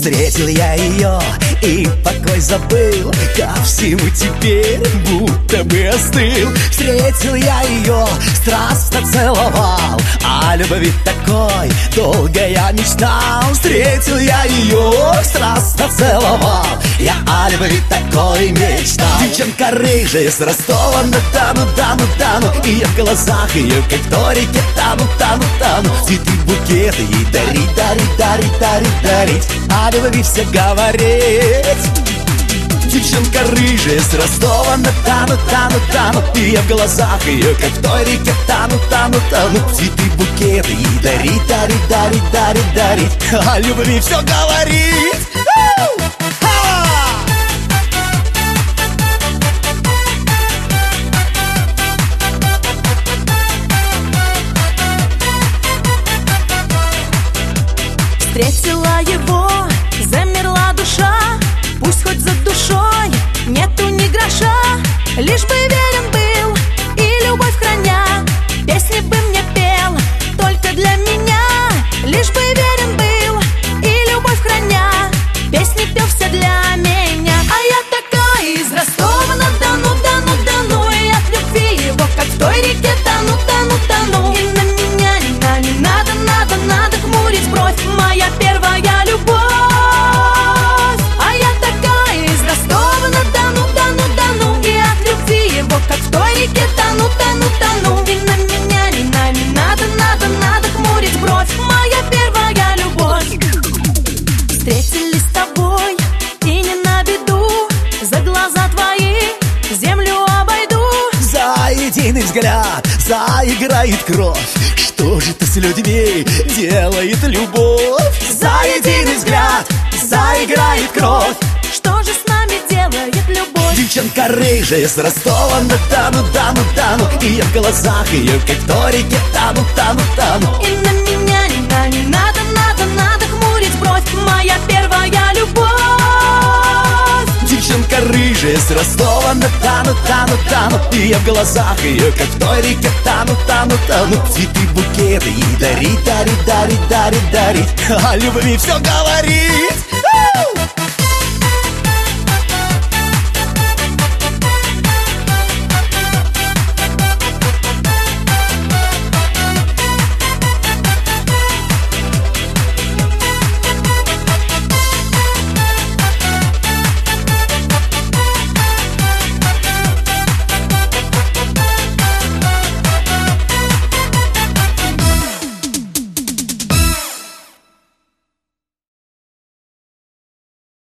Встретил я ее и покой забыл, ко всему теперь будто бы остыл. Встретил я ее, страстно целовал, о любви такой долго я мечтал. Встретил я ее, страстно целовал, я о любви такой мечтал. Девчонка рыжая с Ростова-на-Дону, и я в глазах ее, как в той реке, тану. Цветы, букеты ей дарить, о любви все говорить. Девчонка рыжая с Ростова-на-Дону, и я в глазах ее, как в той реке, тану. Цветы, букеты ей дарить, о любви все говорить. Встретила его, замерла душа, пусть хоть за душой нету ни гроша, лишь бы верен был и любовь храня, песни бы мне пел только для меня. Лишь бы верен был и любовь храня, песни пел все для меня. А я такая из Ростова-на-Дону, и от любви его, как в той реке, тану. И на меня не надо хмурить бровь, моя первая любовь. А я такая из Ростова-на-Дону, и от любви его, как в той реке, тану. И на меня не надо хмурить бровь, моя первая любовь. Встретились с тобой, и не на беду, за глаза твои землю обойду. За единый взгляд заиграет кровь, что же ты с людьми делает любовь? За единый взгляд заиграет кровь, что же с нами делает любовь? Девчонка рыжая с Ростова-на-Дону, и я в глазах ее, как в той реке, тану. И на меня не надо хмурить бровь, моя первая любовь. Девчонка рыжая с Ростова-на-Дону, и я в глазах ее, как в той реке, тану. Цветы, букеты ей дарить, о любви все говорить.